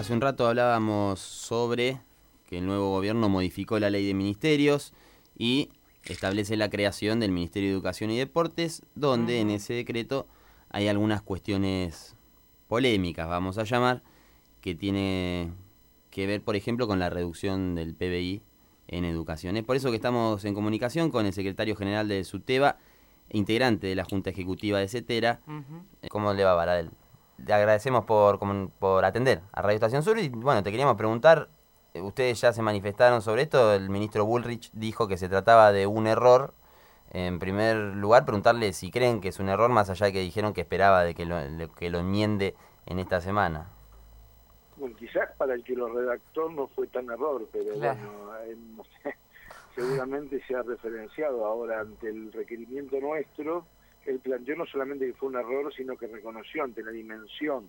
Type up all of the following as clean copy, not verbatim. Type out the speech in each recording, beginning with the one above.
Hace un rato hablábamos sobre que el nuevo gobierno modificó la ley de ministerios y establece la creación del Ministerio de Educación y Deportes, donde en ese decreto hay algunas cuestiones polémicas, vamos a llamar, que tiene que ver, por ejemplo, con la reducción del PBI en educación. Es por eso que estamos en comunicación con el secretario general de SUTEBA, integrante de la Junta Ejecutiva de CETERA. ¿Cómo le va, Baradel? Le agradecemos por atender a Radio Estación Sur y, bueno, te queríamos preguntar, ustedes ya se manifestaron sobre esto, el ministro Bullrich dijo que se trataba de un error. En primer lugar, preguntarle si creen que es un error, más allá de que dijeron que esperaba de que lo enmiende en esta semana. Bueno, quizás para el que lo redactó no fue tan error, pero Claro. bueno, seguramente se ha referenciado ahora ante el requerimiento nuestro. Él planteó no solamente que fue un error, sino que reconoció ante la dimensión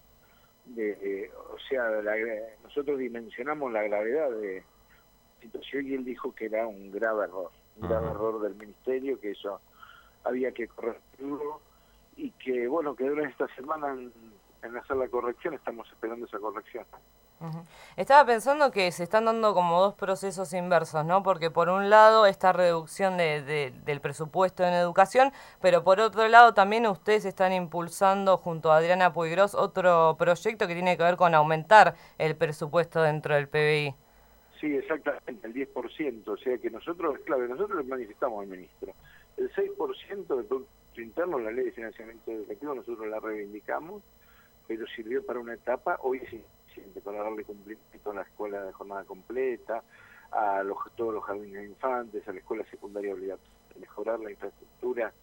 nosotros dimensionamos la gravedad de la situación y él dijo que era un grave error del ministerio, que eso había que corregirlo y que, bueno, que durante esta semana en hacer la corrección, estamos esperando esa corrección. Estaba pensando que se están dando como dos procesos inversos, ¿no? Porque por un lado esta reducción del presupuesto en educación, pero por otro lado también ustedes están impulsando junto a Adriana Puigros otro proyecto que tiene que ver con aumentar el presupuesto dentro del PBI. Sí, exactamente, el 10%, o sea que nosotros, claro, nosotros le manifestamos al ministro. El 6% del Producto Interno, la Ley de Financiamiento Educativo, nosotros la reivindicamos, pero sirvió para una etapa, hoy es insuficiente para darle cumplimiento a la escuela de jornada completa, a todos los jardines de infantes, a la escuela secundaria obligatoria, mejorar la infraestructura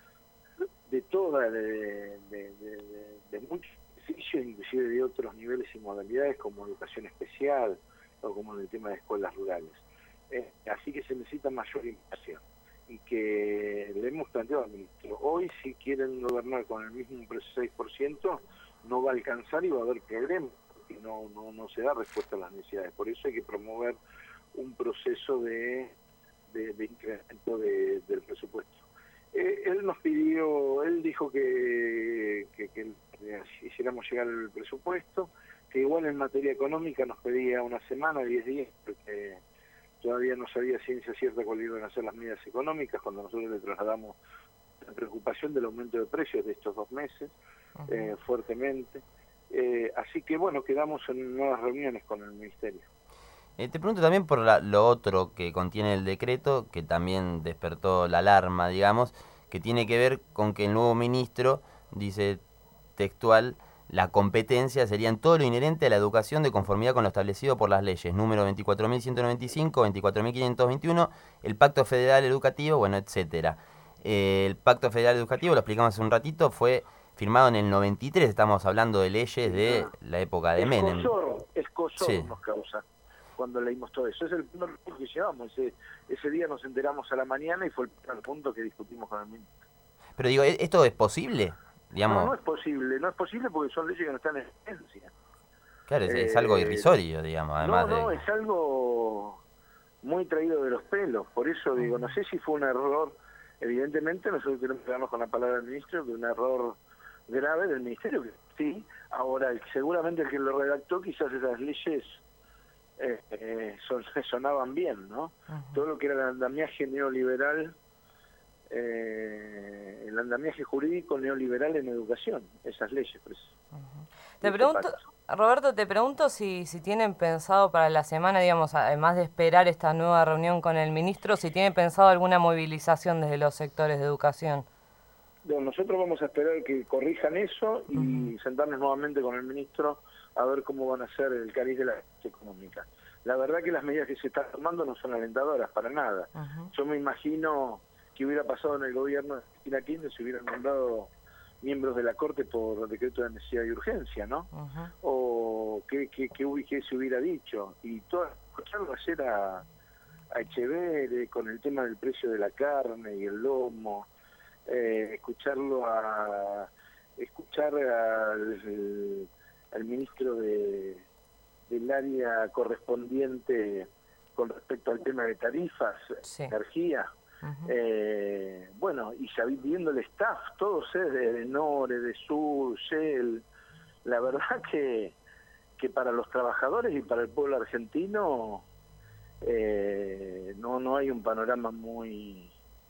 de muchos servicios, inclusive de otros niveles y modalidades como educación especial o como en el tema de escuelas rurales. Así que se necesita mayor inversión y que le hemos planteado al ministro, hoy si quieren gobernar con el mismo 6%, no va a alcanzar y va a haber problemas, porque no se da respuesta a las necesidades. Por eso hay que promover un proceso de incremento del presupuesto. Él nos pidió, él dijo que hiciéramos llegar el presupuesto, que igual en materia económica nos pedía una semana, 10 días, porque todavía no sabía ciencia cierta cuáles iban a ser las medidas económicas, cuando nosotros le trasladamos la preocupación del aumento de precios de estos 2 meses, fuertemente. Así que bueno, quedamos en nuevas reuniones con el ministerio. Te pregunto también por lo otro que contiene el decreto, que también despertó la alarma, digamos, que tiene que ver con que el nuevo ministro, dice textual, la competencia sería en todo lo inherente a la educación de conformidad con lo establecido por las leyes número 24.195, 24.521, el Pacto Federal Educativo, bueno, etcétera. El Pacto Federal Educativo, lo explicamos hace un ratito, fue firmado en el 93, estamos hablando de leyes de la época de Menem. Escozor sí. Nos causa cuando leímos todo eso. Es el primer punto que llevamos. Ese día nos enteramos a la mañana y fue el primer punto que discutimos con el ministro. Pero digo, ¿esto es posible? Digamos... No es posible porque son leyes que no están en vigencia. Claro, es algo irrisorio, digamos, además es algo muy traído de los pelos. Por eso digo, no sé si fue un error. Evidentemente nosotros tenemos que quedarnos con la palabra del ministro, de un error grave del ministerio, que sí. Ahora, seguramente el que lo redactó, quizás esas leyes sonaban bien, ¿no? Todo lo que era el andamiaje neoliberal, el andamiaje jurídico neoliberal en educación, esas leyes. Pues. Te pregunto, Roberto, te pregunto si tienen pensado para la semana, digamos, además de esperar esta nueva reunión con el ministro, si tienen pensado alguna movilización desde los sectores de educación. Bueno, nosotros vamos a esperar que corrijan eso y sentarnos nuevamente con el ministro a ver cómo van a ser el cariz de la económica. La verdad que las medidas que se están tomando no son alentadoras para nada. Yo me imagino que hubiera pasado en el gobierno de Cristina Kirchner si hubieran nombrado miembros de la Corte por decreto de necesidad y urgencia, ¿no? O qué se hubiera dicho. Y escucharlo ayer a Echeverri con el tema del precio de la carne y el lomo, escuchar al ministro del área correspondiente con respecto al tema de tarifas, energía, bueno, y ya viendo el staff, todos de Nore, de Sur, Shell, la verdad que que para los trabajadores y para el pueblo argentino no hay un panorama muy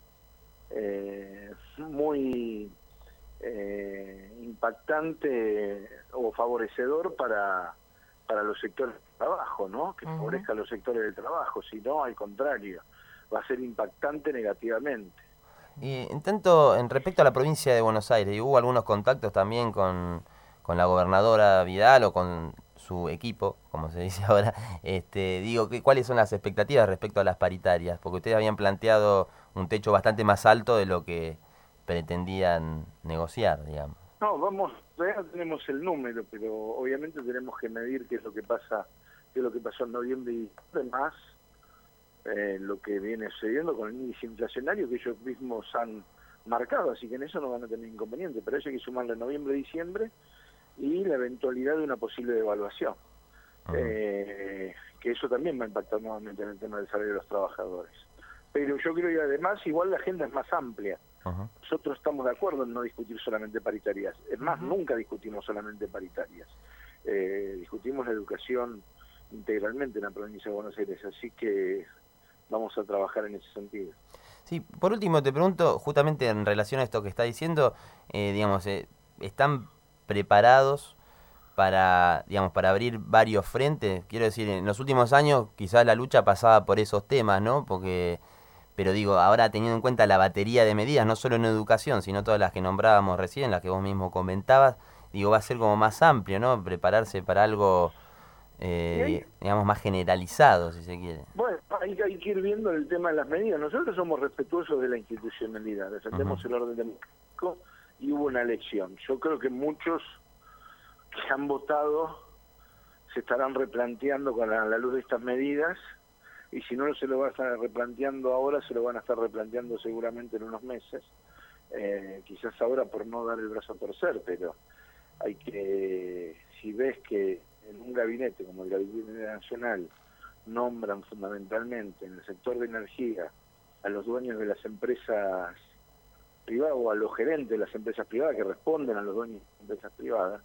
impactante o favorecedor para los sectores de trabajo, ¿no? Que favorezca a los sectores del trabajo, sino al contrario, va a ser impactante negativamente. Y en tanto, en respecto a la provincia de Buenos Aires, ¿hubo algunos contactos también con la gobernadora Vidal o con su equipo, como se dice ahora? Digo, ¿cuáles son las expectativas respecto a las paritarias? Porque ustedes habían planteado un techo bastante más alto de lo que pretendían negociar, digamos. No, todavía no tenemos el número, pero obviamente tenemos que medir qué es lo que pasó en noviembre y diciembre, más lo que viene sucediendo con el índice inflacionario que ellos mismos han marcado, así que en eso no van a tener inconveniente, pero eso hay que sumarle noviembre y diciembre y la eventualidad de una posible devaluación, que eso también va a impactar nuevamente en el tema del salario de los trabajadores. Pero yo creo que además igual la agenda es más amplia. Nosotros estamos de acuerdo en no discutir solamente paritarias, es más, nunca discutimos solamente paritarias, discutimos la educación integralmente en la provincia de Buenos Aires, así que vamos a trabajar en ese sentido. Sí, por último te pregunto, justamente en relación a esto que está diciendo, ¿están preparados para abrir varios frentes? Quiero decir, en los últimos años quizás la lucha pasaba por esos temas, ¿no? Pero digo, ahora teniendo en cuenta la batería de medidas, no solo en educación, sino todas las que nombrábamos recién, las que vos mismo comentabas, digo, va a ser como más amplio, ¿no? Prepararse para algo, digamos, más generalizado, si se quiere. Bueno, hay que ir viendo el tema de las medidas. Nosotros somos respetuosos de la institucionalidad, defendemos el orden democrático y hubo una elección. Yo creo que muchos que han votado se estarán replanteando con la luz de estas medidas, y si no se lo van a estar replanteando ahora, se lo van a estar replanteando seguramente en unos meses, quizás ahora por no dar el brazo a torcer, pero hay que, si ves que en un gabinete como el Gabinete Nacional nombran fundamentalmente en el sector de energía a los dueños de las empresas privadas o a los gerentes de las empresas privadas que responden a los dueños de las empresas privadas,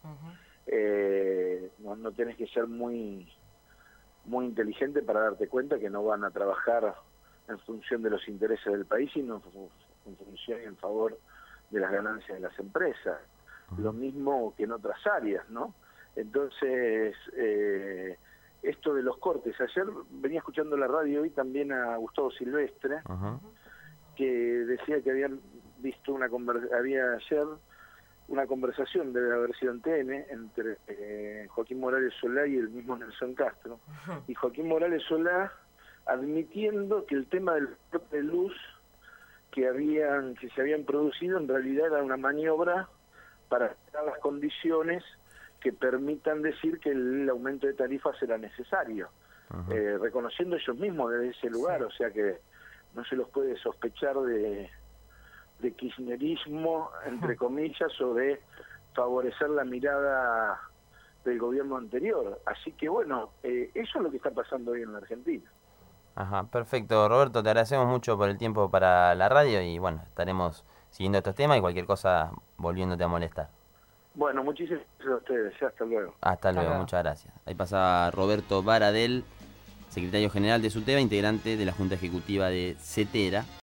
no tenés que ser muy inteligente para darte cuenta que no van a trabajar en función de los intereses del país, sino en función y en favor de las ganancias de las empresas. Lo mismo que en otras áreas, ¿no? Entonces, esto de los cortes, ayer venía escuchando la radio hoy también a Gustavo Silvestre, que decía que habían visto había ayer una conversación, debe haber sido en TN, entre Joaquín Morales Solá y el mismo Nelson Castro, y Joaquín Morales Solá admitiendo que el tema del corte de luz que se habían producido en realidad era una maniobra para crear las condiciones que permitan decir que el aumento de tarifas era necesario, reconociendo ellos mismos desde ese lugar, o sea que no se los puede sospechar de kirchnerismo, entre comillas, o de favorecer la mirada del gobierno anterior. Así que bueno, eso es lo que está pasando hoy en la Argentina. Ajá, perfecto. Roberto, te agradecemos mucho por el tiempo para la radio y bueno, estaremos siguiendo estos temas y cualquier cosa volviéndote a molestar. Bueno, muchísimas gracias a ustedes. Hasta luego. Hasta luego, muchas gracias. Ahí pasaba Roberto Baradel, secretario general de SUTEBA, integrante de la Junta Ejecutiva de CETERA.